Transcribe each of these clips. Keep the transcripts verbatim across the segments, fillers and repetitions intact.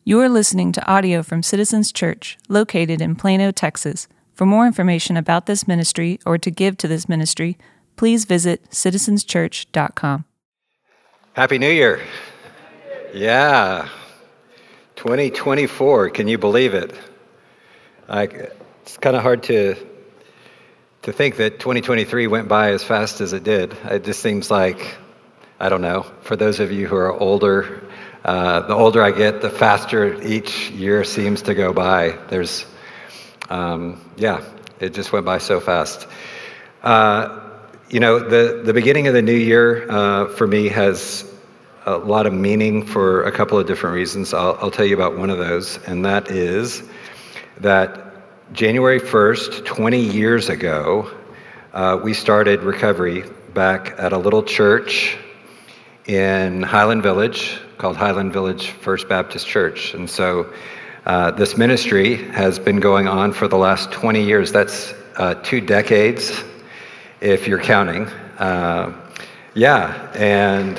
You are listening to audio from Citizens Church, located in Plano, Texas. For more information about this ministry or to give to this ministry, please visit citizens church dot com. Happy New Year. Yeah. twenty twenty-four, can you believe it? I, it's kind of hard to to think that twenty twenty-three went by as fast as it did. It just seems like, I don't know, for those of you who are older, uh, the older I get, the faster each year seems to go by. There's, um, yeah, it just went by so fast. Uh, you know, the, the beginning of the new year uh, for me has a lot of meaning for a couple of different reasons. I'll, I'll tell you about one of those, and that is that January first, twenty years ago, uh, we started Recovery back at a little church in Highland Village called Highland Village First Baptist Church. And so uh, this ministry has been going on for the last twenty years. That's uh, two decades, if you're counting. Uh, yeah, and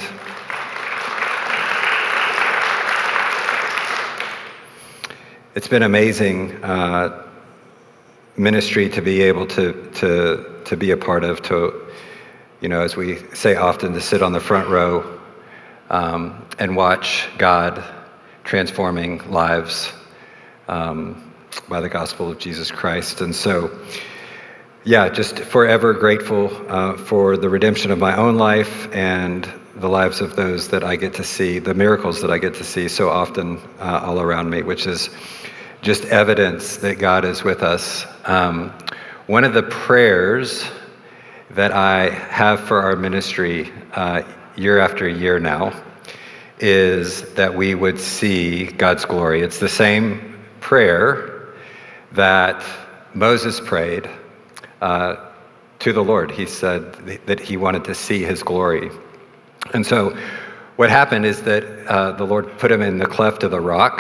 it's been amazing uh, ministry to be able to to to be a part of. To, you know, as we say often, to sit on the front row um, and watch God transforming lives um, by the gospel of Jesus Christ. And so, yeah, just forever grateful uh, for the redemption of my own life and the lives of those that I get to see, the miracles that I get to see so often uh, all around me, which is just evidence that God is with us. Um, one of the prayers that I have for our ministry uh, year after year now is that we would see God's glory. It's the same prayer that Moses prayed uh, to the Lord. He said that he wanted to see his glory. And so what happened is that uh, the Lord put him in the cleft of the rock,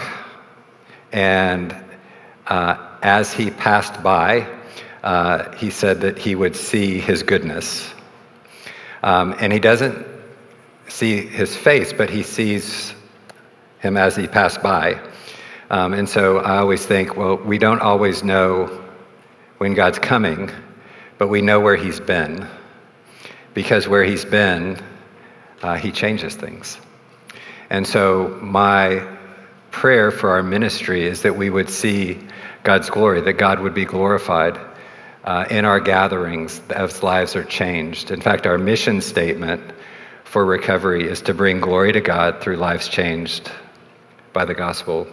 and uh, as he passed by, uh, he said that he would see his goodness. Um, and he doesn't see his face, but he sees him as he passed by. Um, and so I always think, well, we don't always know when God's coming, but we know where he's been. Because where he's been, uh, he changes things. And so my prayer for our ministry is that we would see God's glory, that God would be glorified uh, in our gatherings as lives are changed. In fact, our mission statement for Recovery is to bring glory to God through lives changed by the gospel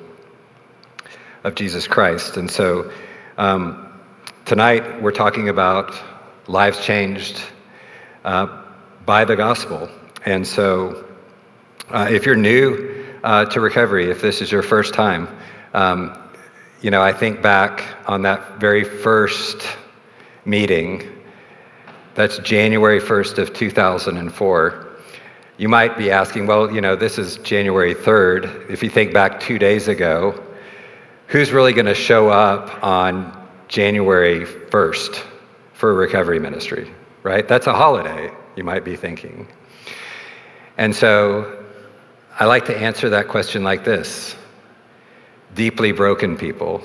of Jesus Christ. And so um, tonight we're talking about lives changed uh, by the gospel. And so uh, if you're new uh, to Recovery, if this is your first time, um, you know, I think back on that very first meeting. That's January first of two thousand four. You might be asking, well, you know, this is January third. If you think back two days ago, who's really going to show up on January first for a recovery ministry, right? That's a holiday, you might be thinking. And so I like to answer that question like this. Deeply broken people,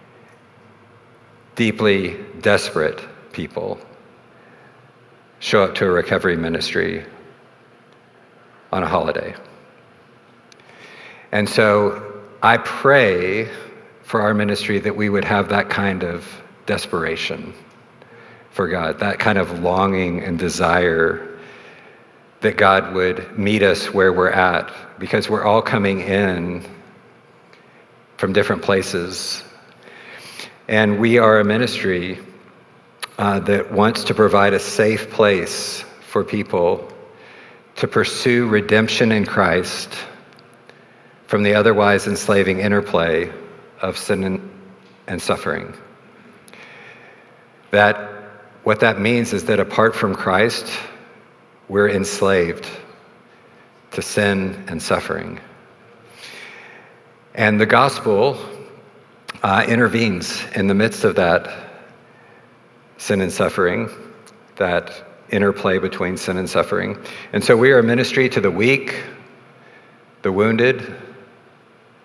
deeply desperate people show up to a recovery ministry on a holiday. And so I pray for our ministry that we would have that kind of desperation for God, that kind of longing and desire that God would meet us where we're at, because we're all coming in from different places. And we are a ministry uh, that wants to provide a safe place for people to pursue redemption in Christ from the otherwise enslaving interplay of sin and, and suffering. That what that means is that apart from Christ, we're enslaved to sin and suffering. And the gospel uh, intervenes in the midst of that sin and suffering, that interplay between sin and suffering. And so we are a ministry to the weak, the wounded,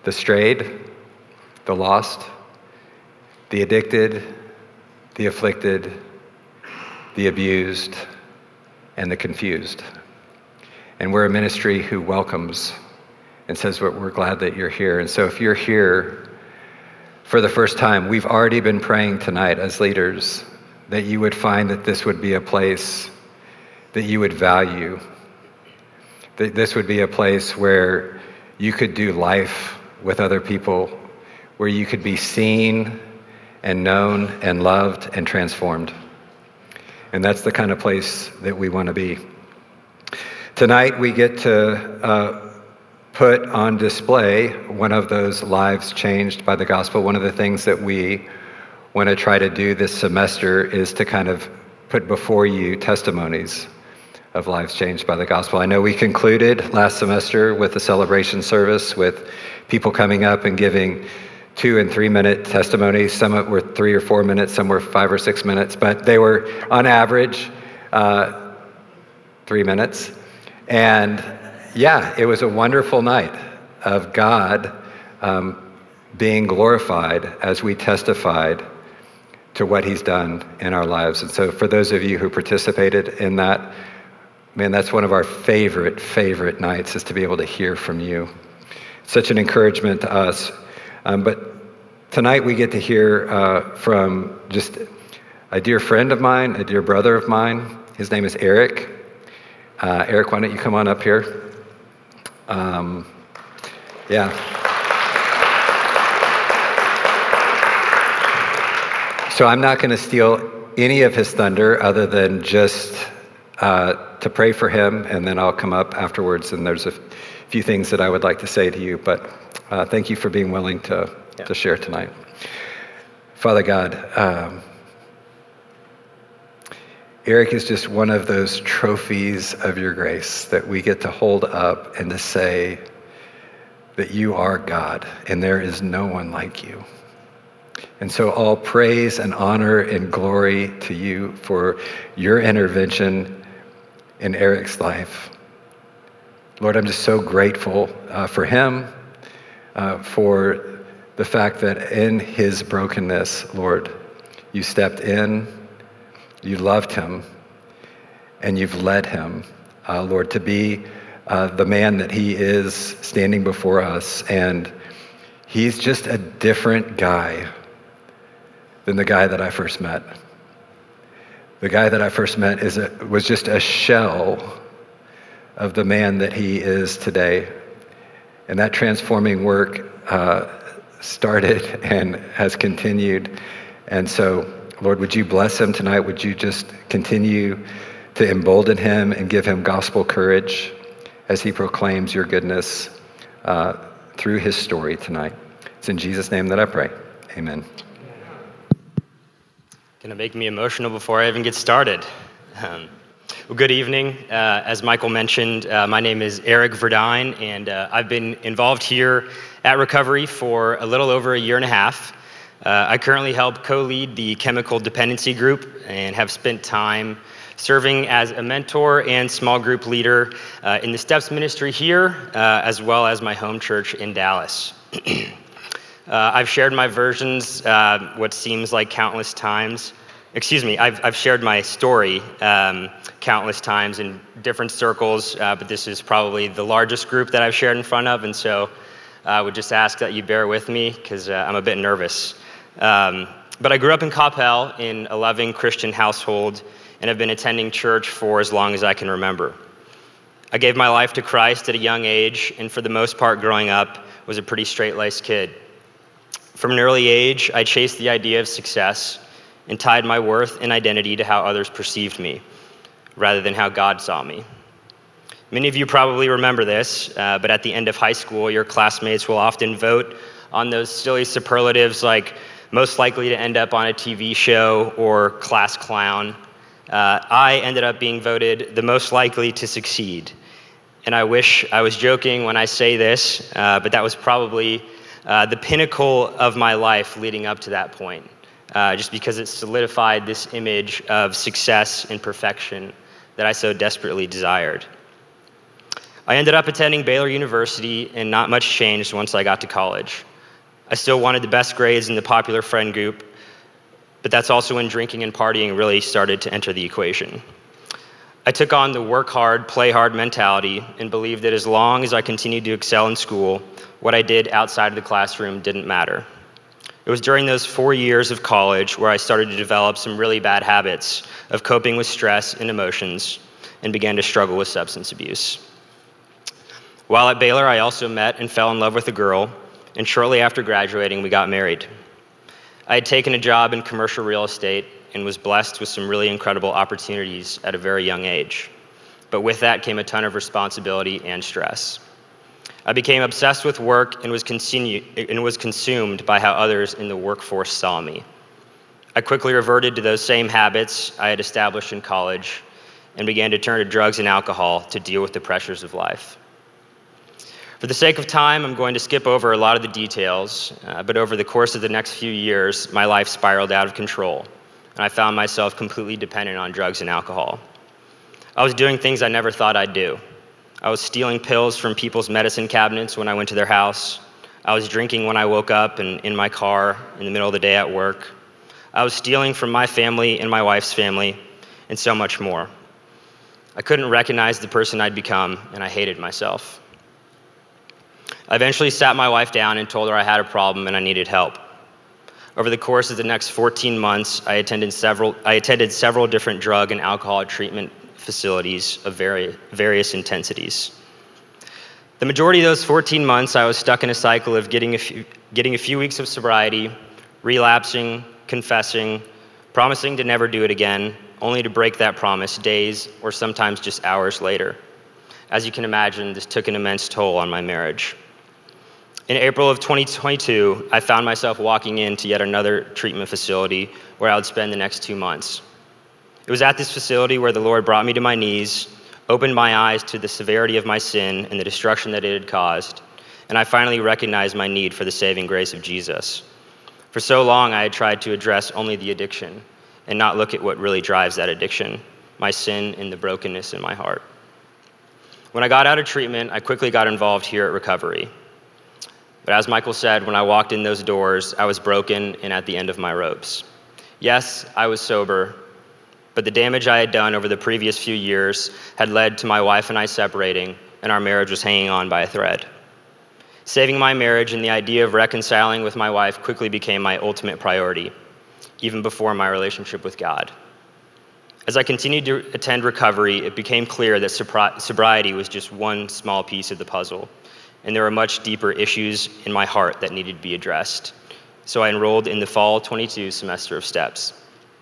the strayed, the lost, the addicted, the afflicted, the abused, and the confused. And we're a ministry who welcomes and says, we're glad that you're here. And so if you're here for the first time, we've already been praying tonight as leaders that you would find that this would be a place that you would value, that this would be a place where you could do life with other people, where you could be seen and known and loved and transformed. And that's the kind of place that we want to be. Tonight we get to uh, put on display one of those lives changed by the gospel. One of the things that we want to try to do this semester is to kind of put before you testimonies of lives changed by the gospel. I know we concluded last semester with a celebration service with people coming up and giving two and three minute testimonies. Some were three or four minutes, some were five or six minutes, but they were on average uh, three minutes. And yeah, it was a wonderful night of God um, being glorified as we testified to what he's done in our lives. And so for those of you who participated in that, man, that's one of our favorite, favorite nights, is to be able to hear from you. It's such an encouragement to us. Um, but tonight we get to hear uh, from just a dear friend of mine, a dear brother of mine. His name is Eric. Uh, Eric, why don't you come on up here? Um, yeah. So I'm not going to steal any of his thunder other than just uh, to pray for him, and then I'll come up afterwards, and there's a f- few things that I would like to say to you, but uh, thank you for being willing to, yeah. to share tonight. Father God, um, Eric is just one of those trophies of your grace that we get to hold up and to say that you are God and there is no one like you. And so all praise and honor and glory to you for your intervention in Eric's life. Lord, I'm just so grateful uh, for him, uh, for the fact that in his brokenness, Lord, you stepped in, you loved him, and you've led him, uh, Lord, to be uh, the man that he is standing before us. And he's just a different guy than the guy that I first met. The guy that I first met is a, was just a shell of the man that he is today. And that transforming work uh, started and has continued. And so, Lord, would you bless him tonight? Would you just continue to embolden him and give him gospel courage as he proclaims your goodness uh, through his story tonight? It's in Jesus' name that I pray. Amen. Gonna make me emotional before I even get started. Um, well, good evening. Uh, as Michael mentioned, uh, my name is Eric Verdine, and uh, I've been involved here at Recovery for a little over a year and a half. Uh, I currently help co-lead the chemical dependency group and have spent time serving as a mentor and small group leader uh, in the Steps ministry here, uh, as well as my home church in Dallas. Uh, I've shared my versions, uh, what seems like countless times. Excuse me, I've, I've shared my story um, countless times in different circles, uh, but this is probably the largest group that I've shared in front of, and so I would just ask that you bear with me, because uh, I'm a bit nervous. Um, but I grew up in Coppell in a loving Christian household, and have been attending church for as long as I can remember. I gave my life to Christ at a young age, and for the most part growing up, was a pretty straight-laced kid. From an early age, I chased the idea of success and tied my worth and identity to how others perceived me, rather than how God saw me. Many of you probably remember this, uh, but at the end of high school, your classmates will often vote on those silly superlatives like most likely to end up on a T V show or class clown. Uh, I ended up being voted the most likely to succeed. And I wish I was joking when I say this, uh, but that was probably Uh, the pinnacle of my life leading up to that point, uh, just because it solidified this image of success and perfection that I so desperately desired. I ended up attending Baylor University, and not much changed once I got to college. I still wanted the best grades in the popular friend group, but that's also when drinking and partying really started to enter the equation. I took on the work hard, play hard mentality and believed that as long as I continued to excel in school, what I did outside of the classroom didn't matter. It was during those four years of college where I started to develop some really bad habits of coping with stress and emotions and began to struggle with substance abuse. While at Baylor, I also met and fell in love with a girl, and shortly after graduating, we got married. I had taken a job in commercial real estate and was blessed with some really incredible opportunities at a very young age. But with that came a ton of responsibility and stress. I became obsessed with work and was, continu- and was consumed by how others in the workforce saw me. I quickly reverted to those same habits I had established in college and began to turn to drugs and alcohol to deal with the pressures of life. For the sake of time, I'm going to skip over a lot of the details, uh, but over the course of the next few years, my life spiraled out of control, and I found myself completely dependent on drugs and alcohol. I was doing things I never thought I'd do. I was stealing pills from people's medicine cabinets when I went to their house. I was drinking when I woke up and in my car in the middle of the day at work. I was stealing from my family and my wife's family, and so much more. I couldn't recognize the person I'd become, and I hated myself. I eventually sat my wife down and told her I had a problem and I needed help. Over the course of the next fourteen months, I attended several, I attended several different drug and alcohol treatment facilities of vari- various intensities. The majority of those fourteen months, I was stuck in a cycle of getting a few, getting a few weeks of sobriety, relapsing, confessing, promising to never do it again, only to break that promise days or sometimes just hours later. As you can imagine, this took an immense toll on my marriage. In April of twenty twenty-two, I found myself walking into yet another treatment facility where I would spend the next two months. It was at this facility where the Lord brought me to my knees, opened my eyes to the severity of my sin and the destruction that it had caused, and I finally recognized my need for the saving grace of Jesus. For so long, I had tried to address only the addiction and not look at what really drives that addiction, my sin and the brokenness in my heart. When I got out of treatment, I quickly got involved here at Recovery. But as Michael said, when I walked in those doors, I was broken and at the end of my ropes. Yes, I was sober, but the damage I had done over the previous few years had led to my wife and I separating, and our marriage was hanging on by a thread. Saving my marriage and the idea of reconciling with my wife quickly became my ultimate priority, even before my relationship with God. As I continued to attend Recovery, it became clear that sobri- sobriety was just one small piece of the puzzle, and there were much deeper issues in my heart that needed to be addressed. So I enrolled in the fall twenty-two semester of STEPS.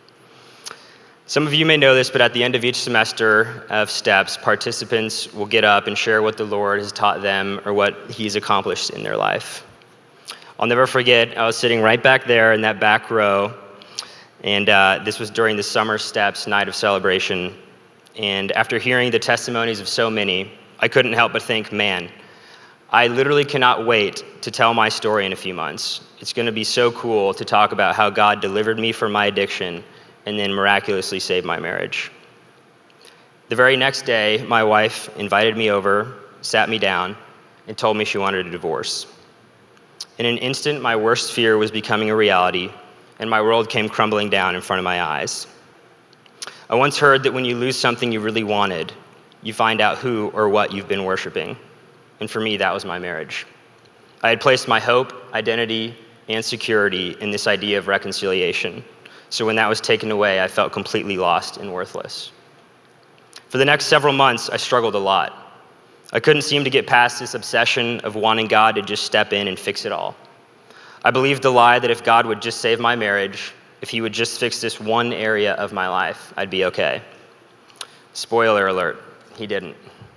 Some of you may know this, but at the end of each semester of STEPS, participants will get up and share what the Lord has taught them or what He's accomplished in their life. I'll never forget, I was sitting right back there in that back row, and uh, this was during the summer STEPS night of celebration. And after hearing the testimonies of so many, I couldn't help but think, man, I literally cannot wait to tell my story in a few months. It's going to be so cool to talk about how God delivered me from my addiction and then miraculously saved my marriage. The very next day, my wife invited me over, sat me down, and told me she wanted a divorce. In an instant, my worst fear was becoming a reality, and my world came crumbling down in front of my eyes. I once heard that when you lose something you really wanted, you find out who or what you've been worshiping. And for me, that was my marriage. I had placed my hope, identity, and security in this idea of reconciliation. So when that was taken away, I felt completely lost and worthless. For the next several months, I struggled a lot. I couldn't seem to get past this obsession of wanting God to just step in and fix it all. I believed the lie that if God would just save my marriage, if He would just fix this one area of my life, I'd be okay. Spoiler alert, He didn't.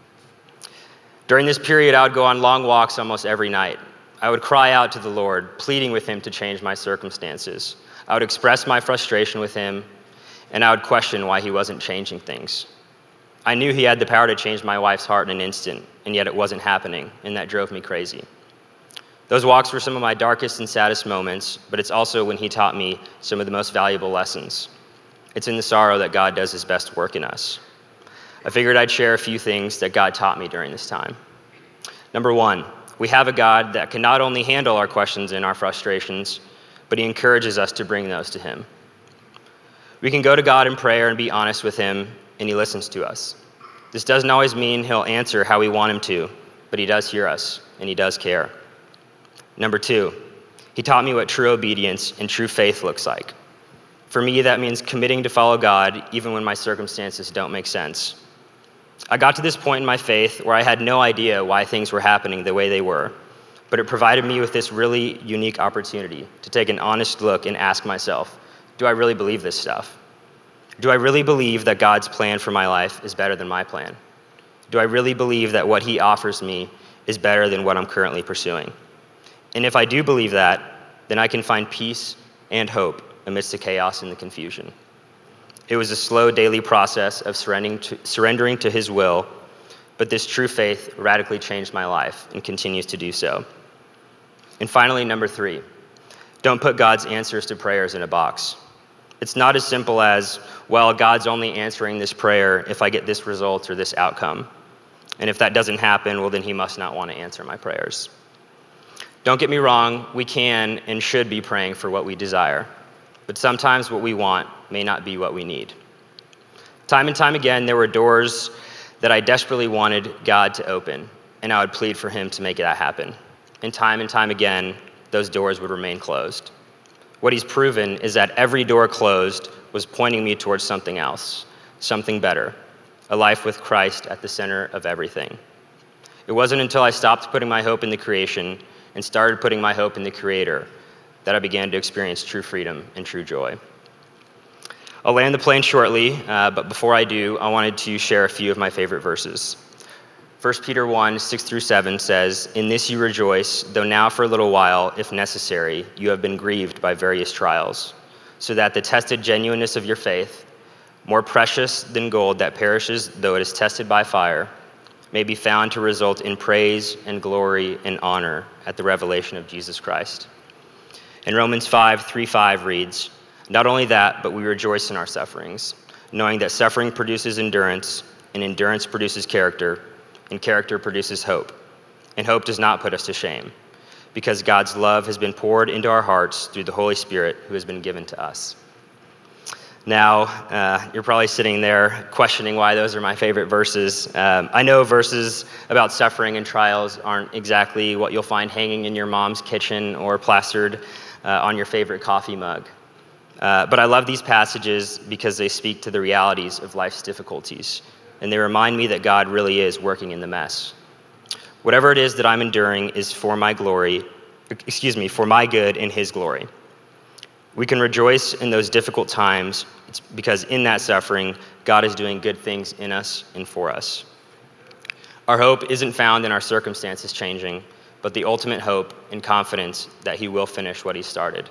During this period, I would go on long walks almost every night. I would cry out to the Lord, pleading with Him to change my circumstances. I would express my frustration with Him, and I would question why He wasn't changing things. I knew He had the power to change my wife's heart in an instant, and yet it wasn't happening, and that drove me crazy. Those walks were some of my darkest and saddest moments, but it's also when He taught me some of the most valuable lessons. It's in the sorrow that God does His best work in us. I figured I'd share a few things that God taught me during this time. Number one, we have a God that can not only handle our questions and our frustrations, but he encourages us to bring those to him. We can go to God in prayer and be honest with him, and he listens to us. This doesn't always mean he'll answer how we want him to, but he does hear us, and he does care. Number two, he taught me what true obedience and true faith looks like. For me, that means committing to follow God even when my circumstances don't make sense. I got to this point in my faith where I had no idea why things were happening the way they were, but it provided me with this really unique opportunity to take an honest look and ask myself, do I really believe this stuff? Do I really believe that God's plan for my life is better than my plan? Do I really believe that what he offers me is better than what I'm currently pursuing? And if I do believe that, then I can find peace and hope amidst the chaos and the confusion. It was a slow daily process of surrendering to, surrendering to his will, but this true faith radically changed my life and continues to do so. And finally, number three, don't put God's answers to prayers in a box. It's not as simple as, well, God's only answering this prayer if I get this result or this outcome. And if that doesn't happen, well, then he must not want to answer my prayers. Don't get me wrong, we can and should be praying for what we desire. But sometimes what we want may not be what we need. Time and time again, there were doors that I desperately wanted God to open, and I would plead for him to make that happen. And time and time again, those doors would remain closed. What he's proven is that every door closed was pointing me towards something else, something better, a life with Christ at the center of everything. It wasn't until I stopped putting my hope in the creation and started putting my hope in the Creator that I began to experience true freedom and true joy. I'll land the plane shortly, uh, but before I do, I wanted to share a few of my favorite verses. First Peter one, six through seven says, "In this you rejoice, though now for a little while, if necessary, you have been grieved by various trials, so that the tested genuineness of your faith, more precious than gold that perishes though it is tested by fire, may be found to result in praise and glory and honor at the revelation of Jesus Christ." And Romans five, three, five reads, "Not only that, but we rejoice in our sufferings, knowing that suffering produces endurance, and endurance produces character, and character produces hope. And hope does not put us to shame, because God's love has been poured into our hearts through the Holy Spirit who has been given to us." Now, uh, you're probably sitting there questioning why those are my favorite verses. Um, I know verses about suffering and trials aren't exactly what you'll find hanging in your mom's kitchen or plastered uh, on your favorite coffee mug. Uh, but I love these passages because they speak to the realities of life's difficulties, and they remind me that God really is working in the mess. Whatever it is that I'm enduring is for my glory, excuse me, for my good and his glory. We can rejoice in those difficult times because in that suffering, God is doing good things in us and for us. Our hope isn't found in our circumstances changing, but the ultimate hope and confidence that he will finish what he started.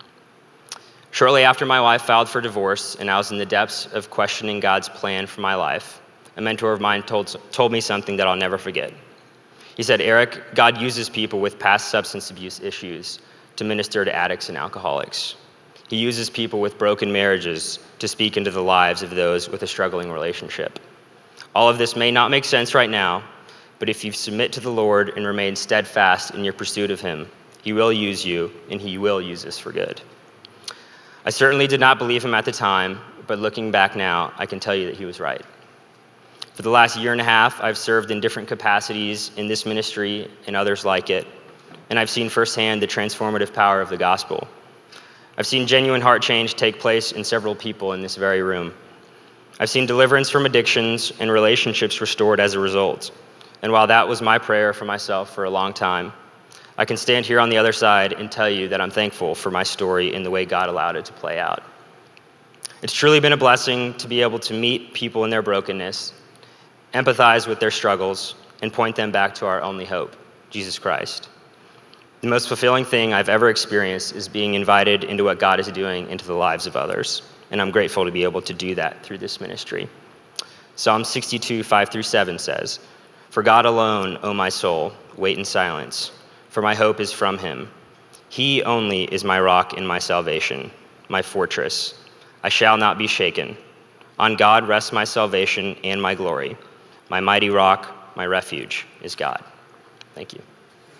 Shortly after my wife filed for divorce and I was in the depths of questioning God's plan for my life, a mentor of mine told, told me something that I'll never forget. He said, "Eric, God uses people with past substance abuse issues to minister to addicts and alcoholics. He uses people with broken marriages to speak into the lives of those with a struggling relationship. All of this may not make sense right now, but if you submit to the Lord and remain steadfast in your pursuit of him, he will use you and he will use this for good." I certainly did not believe him at the time, but looking back now, I can tell you that he was right. For the last year and a half, I've served in different capacities in this ministry and others like it, and I've seen firsthand the transformative power of the gospel. I've seen genuine heart change take place in several people in this very room. I've seen deliverance from addictions and relationships restored as a result. And while that was my prayer for myself for a long time, I can stand here on the other side and tell you that I'm thankful for my story and the way God allowed it to play out. It's truly been a blessing to be able to meet people in their brokenness, empathize with their struggles, and point them back to our only hope, Jesus Christ. The most fulfilling thing I've ever experienced is being invited into what God is doing into the lives of others, and I'm grateful to be able to do that through this ministry. Psalm sixty-two, five through seven says, "For God alone, O my soul, wait in silence, for my hope is from him. He only is my rock and my salvation, my fortress. I shall not be shaken. On God rests my salvation and my glory. My mighty rock, my refuge is God. Thank you.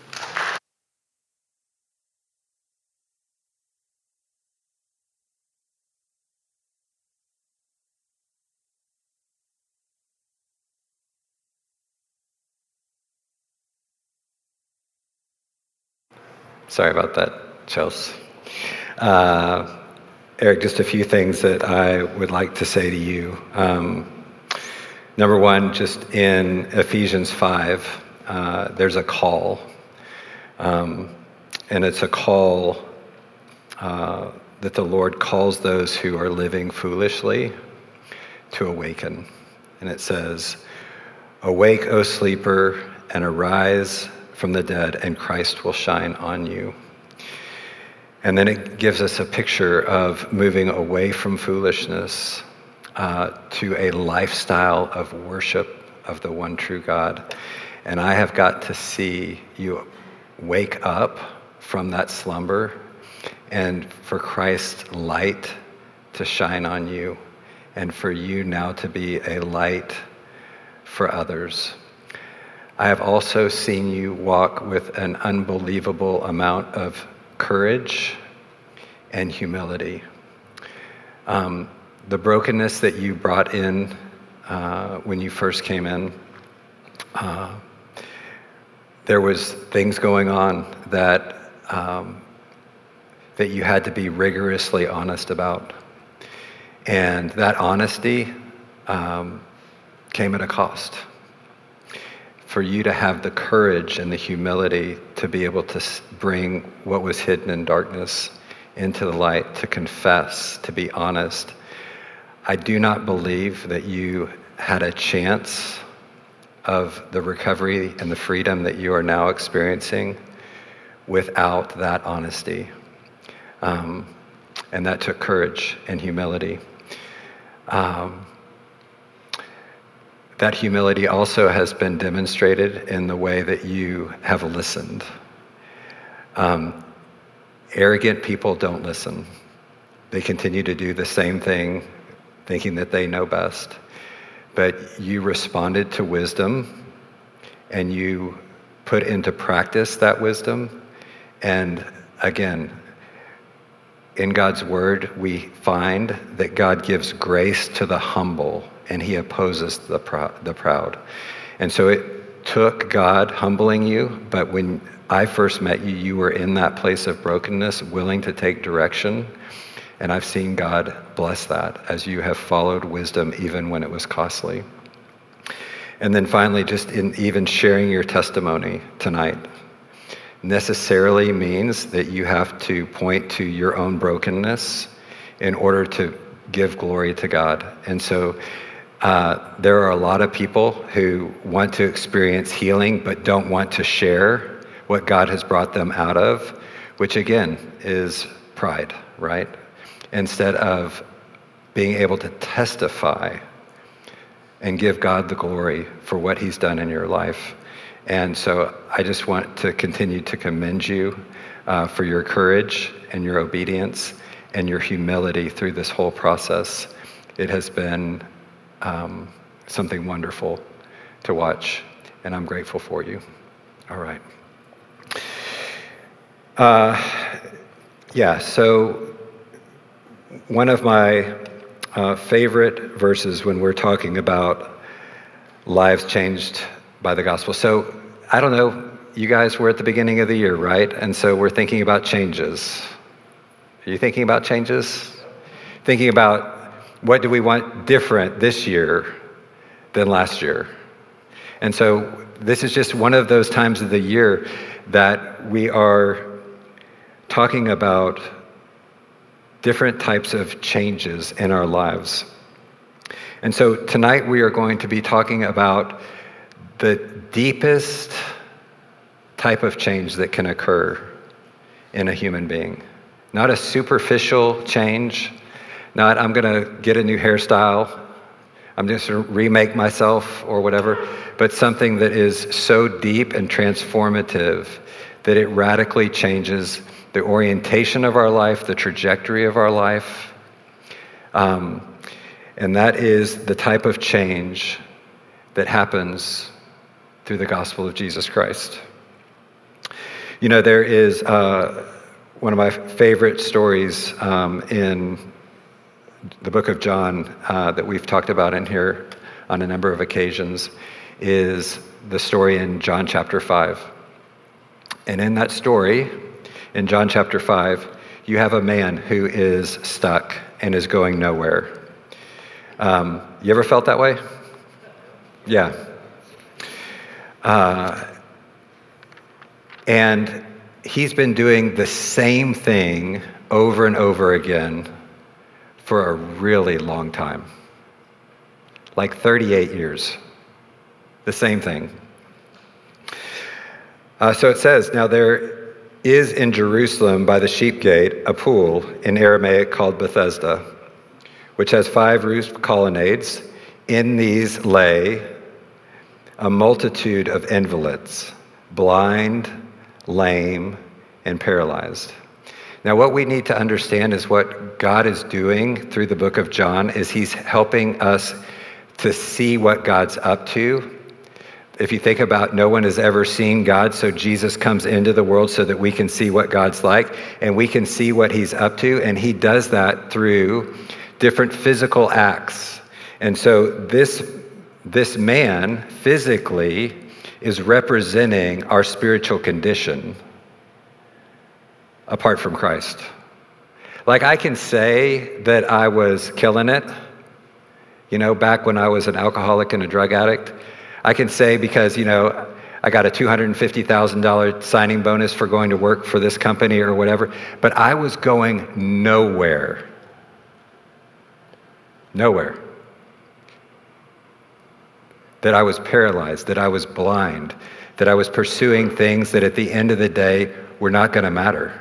Sorry about that, Chelsea. Uh, Eric, just a few things that I would like to say to you. Um, number one, just in Ephesians five, uh, there's a call. Um, and it's a call uh, that the Lord calls those who are living foolishly to awaken. And it says, "Awake, O sleeper, and arise from the dead, and Christ will shine on you." And then it gives us a picture of moving away from foolishness uh, to a lifestyle of worship of the one true God. And I have got to see you wake up from that slumber and for Christ's light to shine on you and for you now to be a light for others. I have also seen you walk with an unbelievable amount of courage and humility. Um, the brokenness that you brought in uh, when you first came in, uh, there was things going on that um, that you had to be rigorously honest about, and that honesty um, came at a cost. For you to have the courage and the humility to be able to bring what was hidden in darkness into the light, to confess, to be honest. I do not believe that you had a chance of the recovery and the freedom that you are now experiencing without that honesty. Um, and that took courage and humility. Um, That humility also has been demonstrated in the way that you have listened. Um, arrogant people don't listen. They continue to do the same thing, thinking that they know best. But you responded to wisdom, and you put into practice that wisdom. And again, in God's word, we find that God gives grace to the humble, and he opposes the proud, the proud. And so it took God humbling you, but when I first met you, you were in that place of brokenness, willing to take direction. And I've seen God bless that as you have followed wisdom, even when it was costly. And then finally, just in even sharing your testimony tonight necessarily means that you have to point to your own brokenness in order to give glory to God. And so Uh, there are a lot of people who want to experience healing but don't want to share what God has brought them out of, which again is pride, right? Instead of being able to testify and give God the glory for what he's done in your life. And so I just want to continue to commend you uh, for your courage and your obedience and your humility through this whole process. It has been Um, something wonderful to watch, and I'm grateful for you. All right. Uh, yeah, so one of my uh, favorite verses when we're talking about lives changed by the gospel. So I don't know, you guys were at the beginning of the year, right? And so we're thinking about changes. Are you thinking about changes? Thinking about what do we want different this year than last year? And so this is just one of those times of the year that we are talking about different types of changes in our lives. And so tonight we are going to be talking about the deepest type of change that can occur in a human being. Not a superficial change, not I'm gonna get a new hairstyle, I'm just gonna remake myself or whatever, but something that is so deep and transformative that it radically changes the orientation of our life, the trajectory of our life. Um, And that is the type of change that happens through the gospel of Jesus Christ. You know, there is uh, one of my favorite stories um, in the book of John uh, that we've talked about in here on a number of occasions is the story in John chapter five. And in that story, in John chapter five, you have a man who is stuck and is going nowhere. Um, you ever felt that way? Yeah. Uh, and he's been doing the same thing over and over again for a really long time. Like thirty-eight years. The same thing. Uh, so it says, now there is in Jerusalem by the sheep gate a pool in Aramaic called Bethesda, which has five roofed colonnades. In these lay a multitude of invalids, blind, lame, and paralyzed. Now, what we need to understand is what God is doing through the book of John is he's helping us to see what God's up to. If you think about no one has ever seen God, so Jesus comes into the world so that we can see what God's like, and we can see what he's up to, and he does that through different physical acts. And so this, this man physically is representing our spiritual condition apart from Christ. Like I can say that I was killing it, you know, back when I was an alcoholic and a drug addict. I can say because, you know, I got a two hundred fifty thousand dollars signing bonus for going to work for this company or whatever, but I was going nowhere. Nowhere. That I was paralyzed, that I was blind, that I was pursuing things that at the end of the day were not going to matter.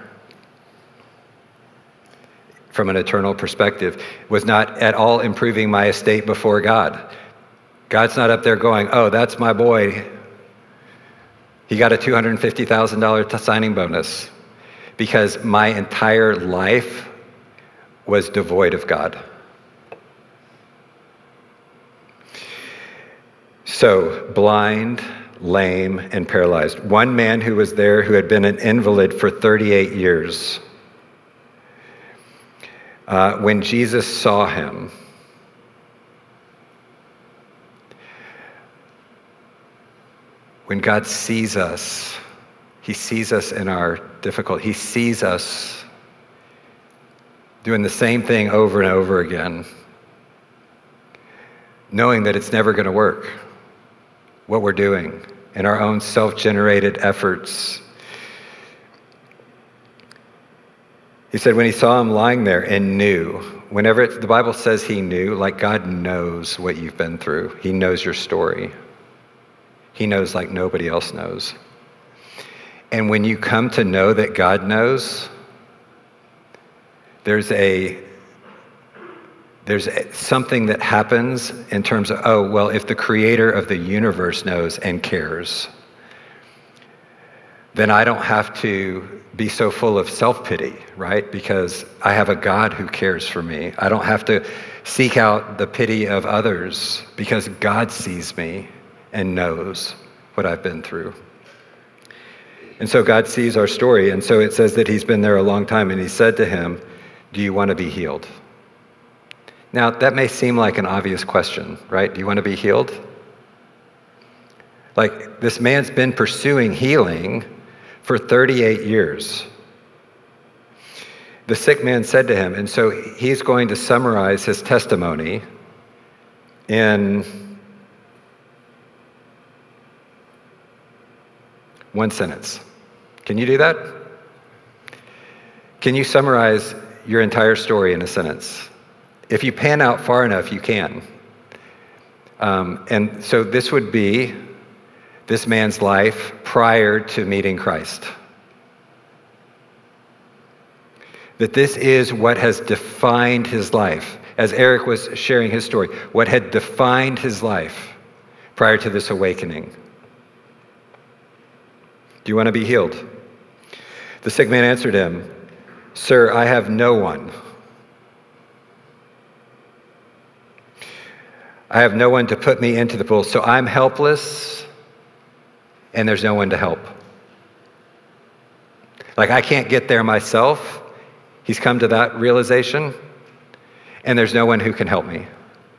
From an eternal perspective, was not at all improving my estate before God. God's not up there going, oh, that's my boy. He got a two hundred fifty thousand dollars signing bonus, because my entire life was devoid of God. So, blind, lame, and paralyzed. One man who was there who had been an invalid for thirty-eight years. Uh, when Jesus saw him, when God sees us, he sees us in our difficulty. He sees us doing the same thing over and over again, knowing that it's never going to work, what we're doing in our own self-generated efforts. He said when he saw him lying there and knew, whenever it, the Bible says he knew, like God knows what you've been through. He knows your story. He knows like nobody else knows. And when you come to know that God knows, there's a there's a, something that happens in terms of, oh, well, if the creator of the universe knows and cares, then I don't have to be so full of self-pity, right? Because I have a God who cares for me. I don't have to seek out the pity of others because God sees me and knows what I've been through. And so God sees our story. And so it says that he's been there a long time, and he said to him, do you want to be healed? Now, that may seem like an obvious question, right? Do you want to be healed? Like, this man's been pursuing healing for thirty-eight years. The sick man said to him, and so he's going to summarize his testimony in one sentence. Can you do that? Can you summarize your entire story in a sentence? If you pan out far enough, you can. Um, and so this would be this man's life prior to meeting Christ. That this is what has defined his life. As Eric was sharing his story, what had defined his life prior to this awakening. Do you want to be healed? The sick man answered him, Sir, I have no one. I have no one to put me into the pool. So I'm helpless, and there's no one to help. Like, I can't get there myself. He's come to that realization, and there's no one who can help me.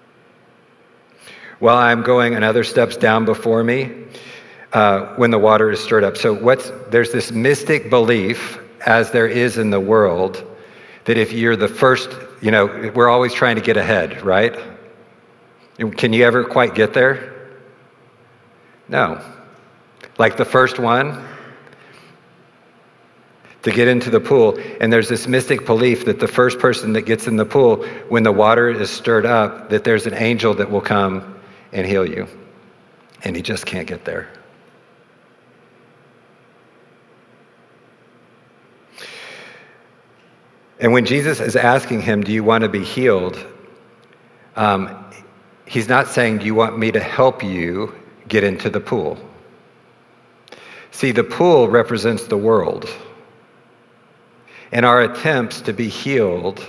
While I'm going another steps down before me, uh, when the water is stirred up. So what's there's this mystic belief, as there is in the world, that if you're the first, you know, we're always trying to get ahead, right? Can you ever quite get there? No. Like the first one to get into the pool. And there's this mystic belief that the first person that gets in the pool, when the water is stirred up, that there's an angel that will come and heal you. And he just can't get there. And when Jesus is asking him, do you want to be healed? Um, he's not saying, do you want me to help you get into the pool? See, the pool represents the world. And our attempts to be healed.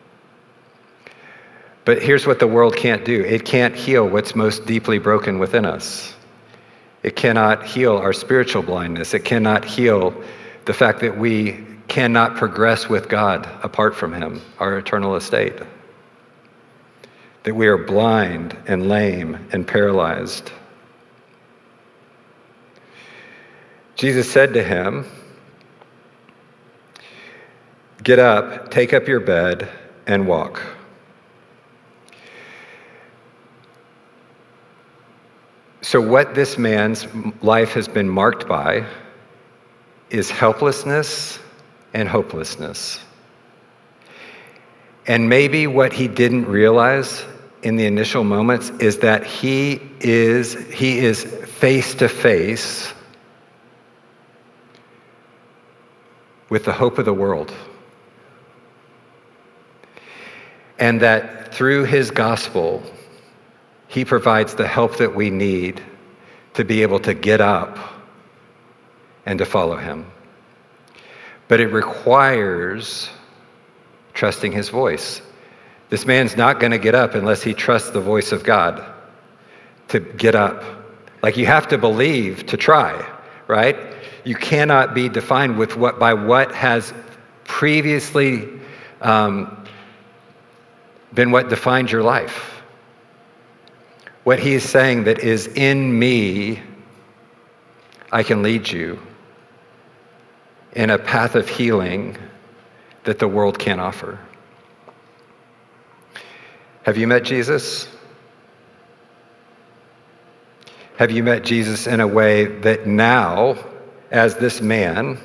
But here's what the world can't do. It can't heal what's most deeply broken within us. It cannot heal our spiritual blindness. It cannot heal the fact that we cannot progress with God apart from him, our eternal estate. That we are blind and lame and paralyzed. Jesus said to him, get up, take up your bed, and walk. So what this man's life has been marked by is helplessness and hopelessness. And maybe what he didn't realize in the initial moments is that he is he is face to face with the hope of the world. And that through his gospel, he provides the help that we need to be able to get up and to follow him. But it requires trusting his voice. This man's not going to get up unless he trusts the voice of God to get up. Like, you have to believe to try, right? You cannot be defined with what by what has previously um, been what defined your life. What he's saying that is in me, I can lead you in a path of healing that the world can't offer. Have you met Jesus? Have you met Jesus in a way that now, as this man,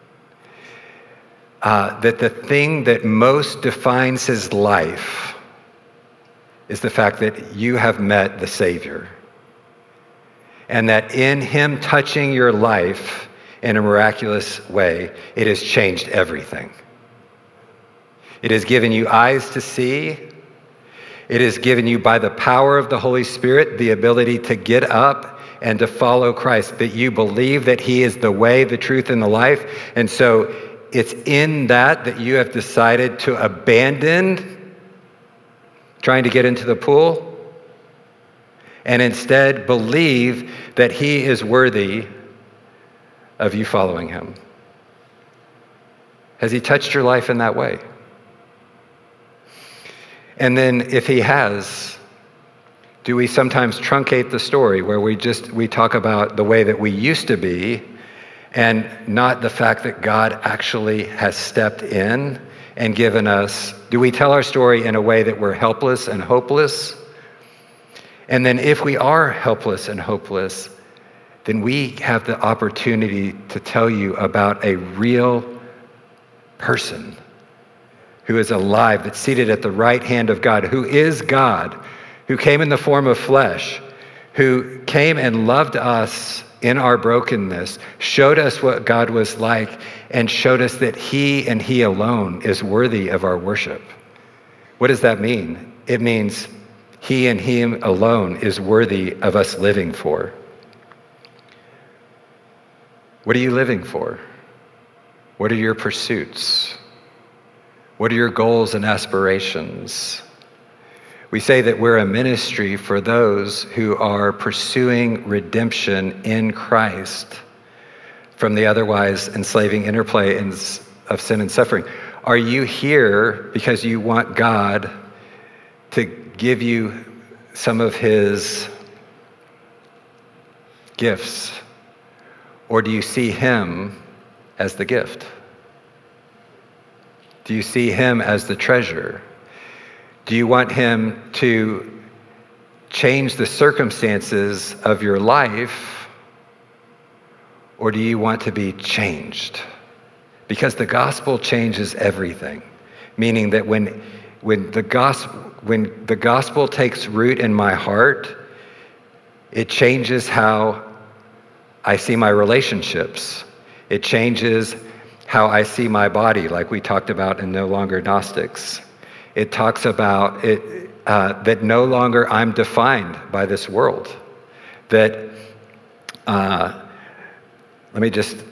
uh, that the thing that most defines his life is the fact that you have met the Savior. And that in him touching your life in a miraculous way, it has changed everything. It has given you eyes to see. It has given you, by the power of the Holy Spirit, the ability to get up and to follow Christ, that you believe that he is the way, the truth, and the life. And so it's in that that you have decided to abandon trying to get into the pool, and instead believe that he is worthy of you following him. Has he touched your life in that way? And then if he has, do we sometimes truncate the story where we just, we talk about the way that we used to be and not the fact that God actually has stepped in and given us, do we tell our story in a way that we're helpless and hopeless? And then if we are helpless and hopeless, then we have the opportunity to tell you about a real person who is alive, that's seated at the right hand of God, who is God, who came in the form of flesh, who came and loved us in our brokenness, showed us what God was like, and showed us that he and he alone is worthy of our worship. What does that mean? It means he and him alone is worthy of us living for. What are you living for? What are your pursuits? What are your goals and aspirations? We say that we're a ministry for those who are pursuing redemption in Christ from the otherwise enslaving interplay of sin and suffering. Are you here because you want God to give you some of his gifts? Or do you see him as the gift? Do you see him as the treasure? Do you want him to change the circumstances of your life? Or do you want to be changed? Because the gospel changes everything. Meaning that when, when, the gospel, when the gospel takes root in my heart, it changes how I see my relationships. It changes how I see my body, like we talked about in No Longer Gnostics. It talks about it uh, that no longer I'm defined by this world. That, uh, let me just,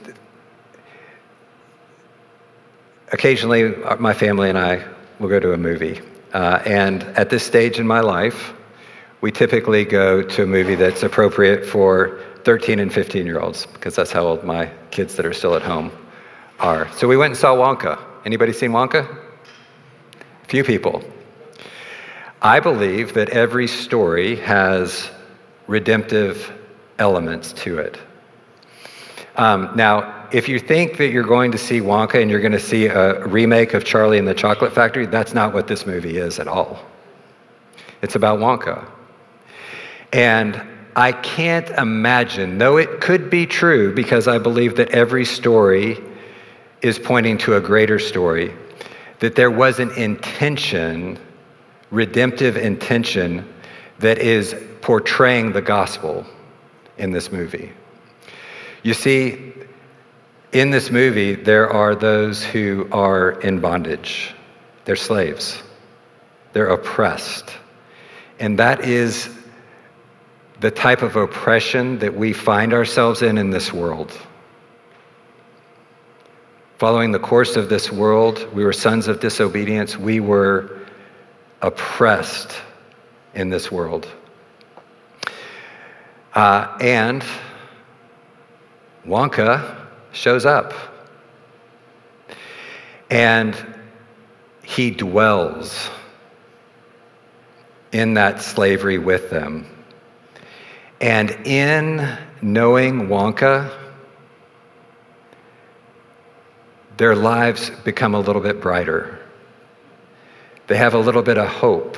occasionally my family and I will go to a movie. Uh, and at this stage in my life, we typically go to a movie that's appropriate for thirteen and fifteen year olds, because that's how old my kids that are still at home are. So we went and saw Wonka. Anybody seen Wonka? A few people. I believe that every story has redemptive elements to it. Um, now, if you think that you're going to see Wonka and you're going to see a remake of Charlie and the Chocolate Factory, that's not what this movie is at all. It's about Wonka. And I can't imagine, though it could be true, because I believe that every story is pointing to a greater story, that there was an intention, redemptive intention, that is portraying the gospel in this movie. You see, in this movie, there are those who are in bondage. They're slaves. They're oppressed. And that is the type of oppression that we find ourselves in in this world. Following the course of this world, we were sons of disobedience. We were oppressed in this world. Uh, and Wonka shows up. And he dwells in that slavery with them. And in knowing Wonka, their lives become a little bit brighter. They have a little bit of hope.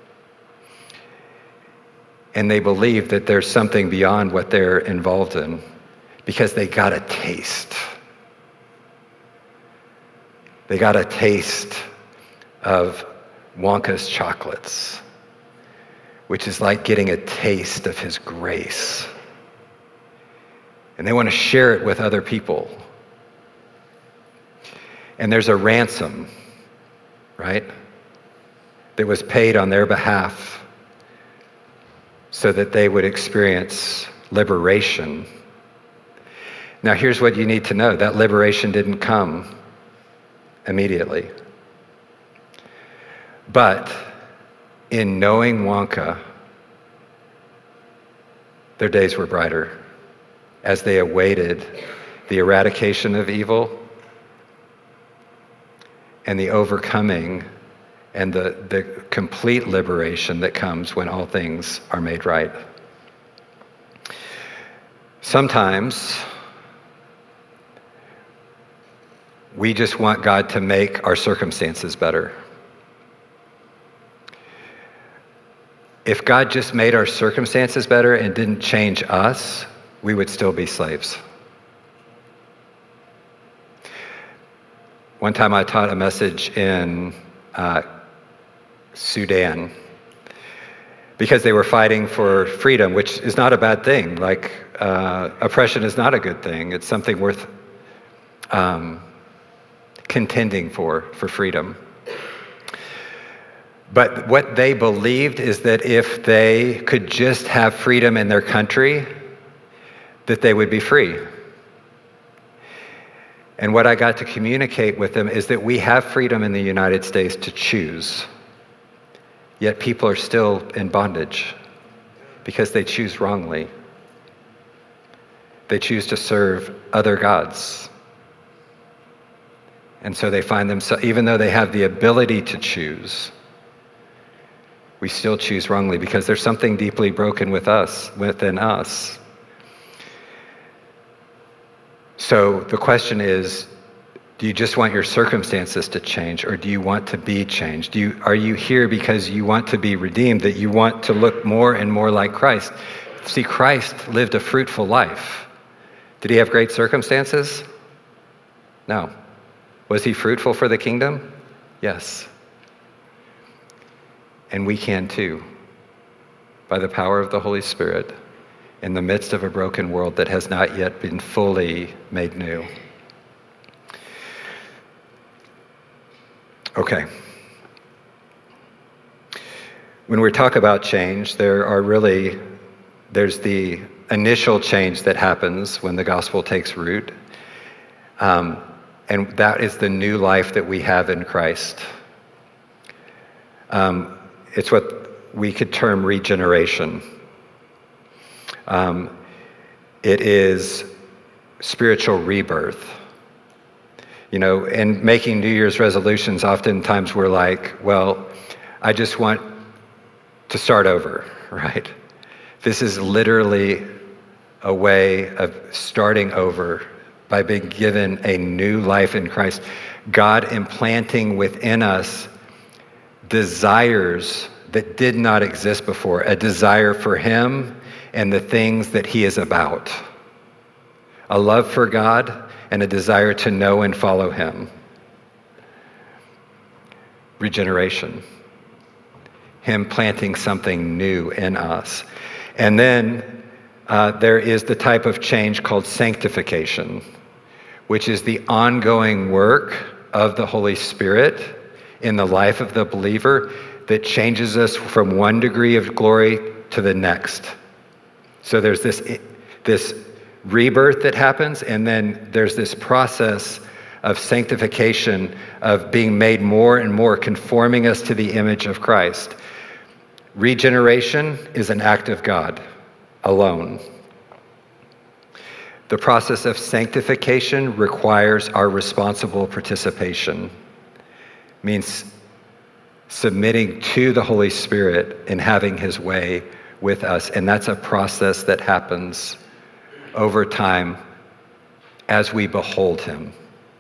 And they believe that there's something beyond what they're involved in, because they got a taste. They got a taste of Wonka's chocolates, which is like getting a taste of his grace. And they want to share it with other people. And there's a ransom, right, that was paid on their behalf so that they would experience liberation. Now, here's what you need to know. That liberation didn't come immediately. But in knowing Wonka, their days were brighter as they awaited the eradication of evil and the overcoming and the, the complete liberation that comes when all things are made right. Sometimes we just want God to make our circumstances better. If God just made our circumstances better and didn't change us, we would still be slaves. One time I taught a message in uh, Sudan because they were fighting for freedom, which is not a bad thing. Like, uh, oppression is not a good thing. It's something worth um, contending for, for freedom. But what they believed is that if they could just have freedom in their country, that they would be free. And what I got to communicate with them is that we have freedom in the United States to choose, Yet people are still in bondage because they choose wrongly. They choose to serve other gods. And so they find themselves, even though they have the ability to choose, we still choose wrongly because there's something deeply broken with us, within us. So the question is, do you just want your circumstances to change, or do you want to be changed? Do you, are you here because you want to be redeemed, that you want to look more and more like Christ? See, Christ lived a fruitful life. Did he have great circumstances? No. Was he fruitful for the kingdom? Yes. And we can too, by the power of the Holy Spirit, in the midst of a broken world that has not yet been fully made new. Okay. When we talk about change, there are really, there's the initial change that happens when the gospel takes root. Um, and that is the new life that we have in Christ. Um, it's what we could term regeneration. Um, it is spiritual rebirth. You know, in making New Year's resolutions, oftentimes we're like, well, I just want to start over, right? This is literally a way of starting over by being given a new life in Christ. God implanting within us desires that did not exist before, a desire for him and the things that he is about, a love for God and a desire to know and follow him. Regeneration. Him planting something new in us. And then uh, there is the type of change called sanctification, which is the ongoing work of the Holy Spirit in the life of the believer that changes us from one degree of glory to the next. So there's this, this rebirth that happens, and then there's this process of sanctification, of being made more and more, conforming us to the image of Christ. Regeneration is an act of God alone. The process of sanctification requires our responsible participation. It means submitting to the Holy Spirit and having his way with us. And that's a process that happens over time as we behold him,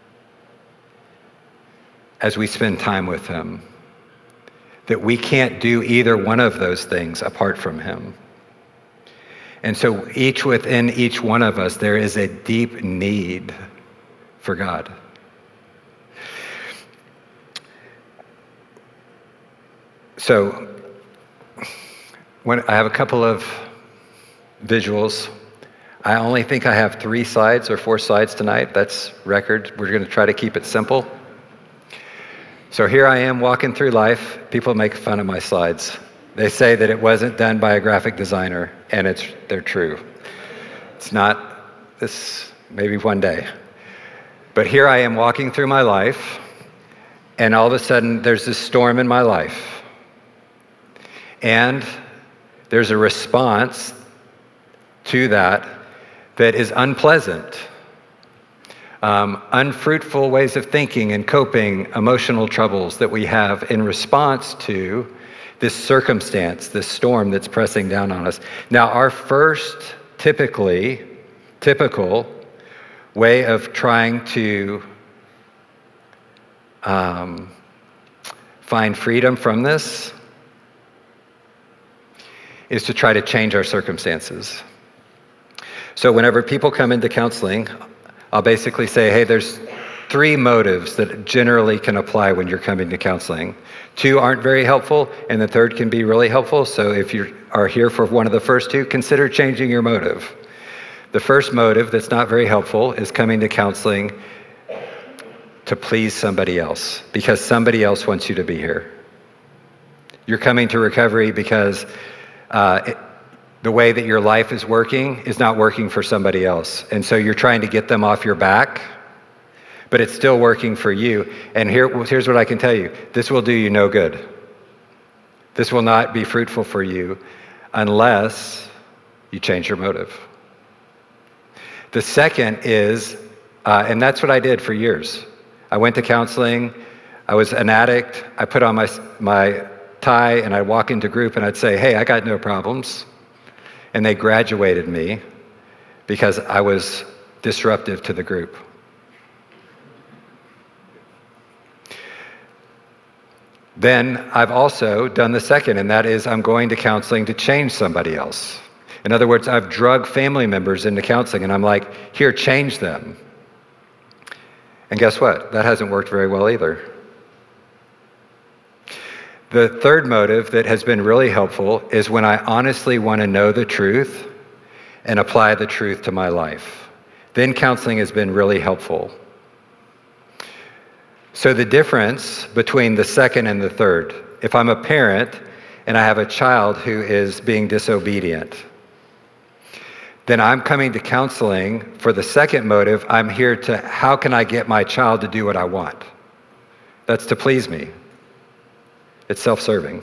as we spend time with him, that we can't do either one of those things apart from him. And so each within each one of us, there is a deep need for God. So when I have a couple of visuals. I only think I have three slides or four slides tonight. That's record. We're going to try to keep it simple. So here I am walking through life. People make fun of my slides. They say that it wasn't done by a graphic designer, and it's they're true. It's not this, maybe one day. But here I am walking through my life, and all of a sudden there's this storm in my life. And there's a response to that that is unpleasant. Um, unfruitful ways of thinking and coping, emotional troubles that we have in response to this circumstance, this storm that's pressing down on us. Now, our first typically, typical way of trying to um, find freedom from this is to try to change our circumstances. So whenever people come into counseling, I'll basically say, hey, there's three motives that generally can apply when you're coming to counseling. Two aren't very helpful, and the third can be really helpful. So if you are here for one of the first two, consider changing your motive. The first motive that's not very helpful is coming to counseling to please somebody else, because somebody else wants you to be here. You're coming to recovery because uh, it, the way that your life is working is not working for somebody else. And so you're trying to get them off your back, but it's still working for you. And here, here's what I can tell you. This will do you no good. This will not be fruitful for you unless you change your motive. The second is, uh, and that's what I did for years. I went to counseling. I was an addict. I put on my my tie and I'd walk into group and I'd say, hey, I got no problems. And they graduated me because I was disruptive to the group. Then I've also done the second, and that is I'm going to counseling to change somebody else. In other words, I've drugged family members into counseling, and I'm like, here, change them. And guess what? That hasn't worked very well either. The third motive that has been really helpful is when I honestly want to know the truth and apply the truth to my life. Then counseling has been really helpful. So the difference between the second and the third, if I'm a parent and I have a child who is being disobedient, then I'm coming to counseling for the second motive. I'm here to, how can I get my child to do what I want? That's to please me. It's self-serving.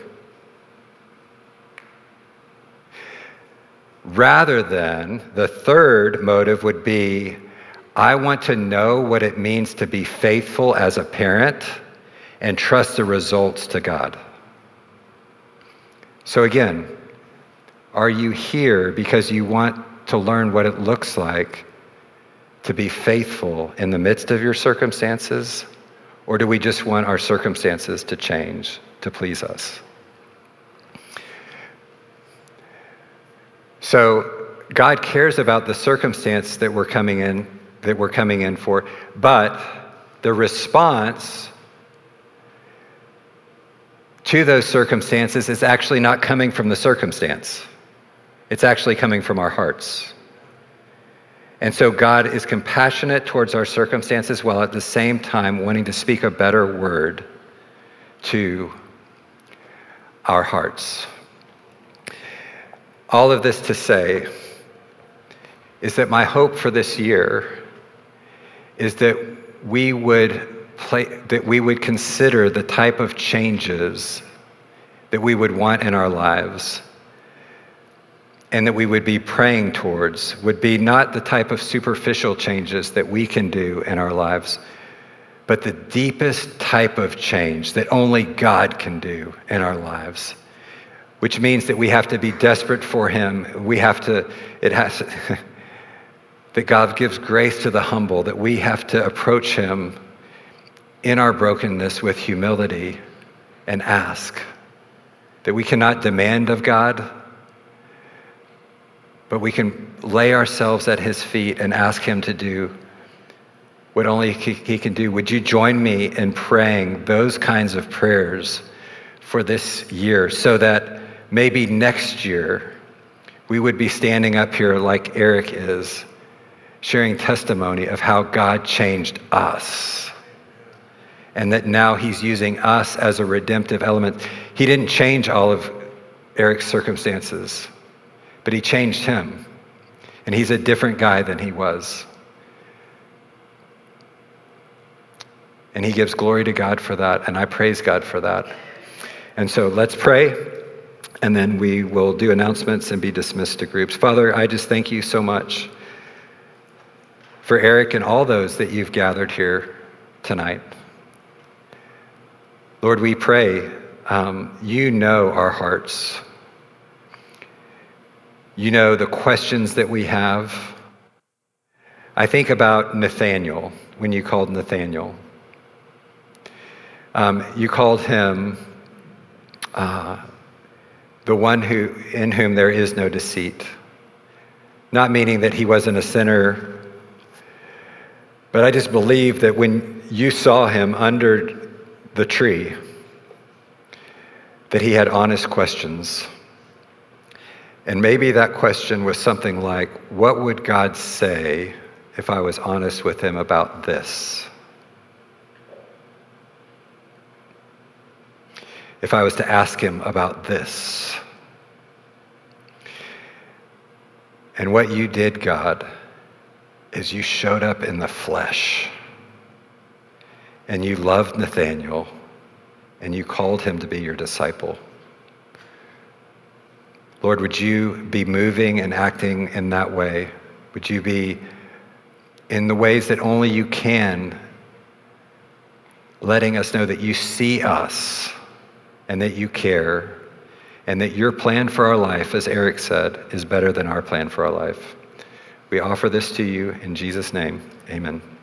Rather than the third motive would be, I want to know what it means to be faithful as a parent and trust the results to God. So again, are you here because you want to learn what it looks like to be faithful in the midst of your circumstances? Or do we just want our circumstances to change to please us? So God cares about the circumstance that we're coming in, that we're coming in for, but the response to those circumstances is actually not coming from the circumstance. It's actually coming from our hearts. And so God is compassionate towards our circumstances while at the same time wanting to speak a better word to our hearts. All of this to say is that my hope for this year is that we would play, that we would consider the type of changes that we would want in our lives and that we would be praying towards would be not the type of superficial changes that we can do in our lives, but the deepest type of change that only God can do in our lives, which means that we have to be desperate for him. We have to, it has to, that God gives grace to the humble, that we have to approach him in our brokenness with humility and ask, that we cannot demand of God, but we can lay ourselves at his feet and ask him to do what only he can do. Would you join me in praying those kinds of prayers for this year so that maybe next year we would be standing up here like Eric is, sharing testimony of how God changed us and that now he's using us as a redemptive element. He didn't change all of Eric's circumstances, but he changed him, and he's a different guy than he was. And he gives glory to God for that, and I praise God for that. And so let's pray, and then we will do announcements and be dismissed to groups. Father, I just thank you so much for Eric and all those that you've gathered here tonight. Lord, we pray, um, you know our hearts. You know the questions that we have. I think about Nathaniel, when you called Nathaniel. Um, you called him uh, the one who in whom there is no deceit. Not meaning that he wasn't a sinner, but I just believe that when you saw him under the tree, that he had honest questions. And maybe that question was something like, what would God say if I was honest with him about this? If I was to ask him about this? And what you did, God, is you showed up in the flesh. And you loved Nathaniel, and you called him to be your disciple. Lord, would you be moving and acting in that way? Would you be in the ways that only you can, letting us know that you see us and that you care and that your plan for our life, as Eric said, is better than our plan for our life. We offer this to you in Jesus' name. Amen.